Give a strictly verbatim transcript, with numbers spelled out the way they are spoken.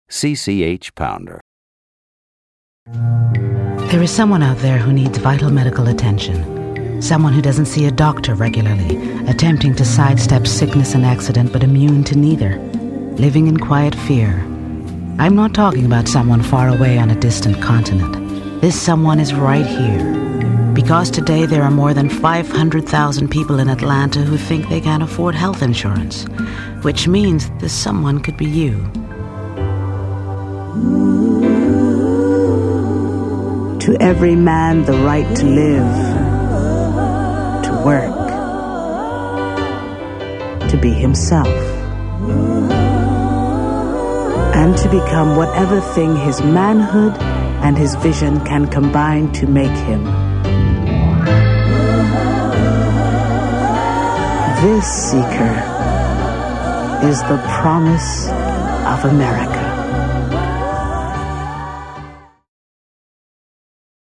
C C H Pounder. There is someone out there who needs vital medical attention. Someone who doesn't see a doctor regularly, attempting to sidestep sickness and accident but immune to neither, living in quiet fear. I'm not talking about someone far away on a distant continent. This someone is right here. Because today there are more than five hundred thousand people in Atlanta who think they can't afford health insurance, which means this someone could be you. To every man the right to live, to work, to be himself, and to become whatever thing his manhood and his vision can combine to make him. This seeker is the promise of America.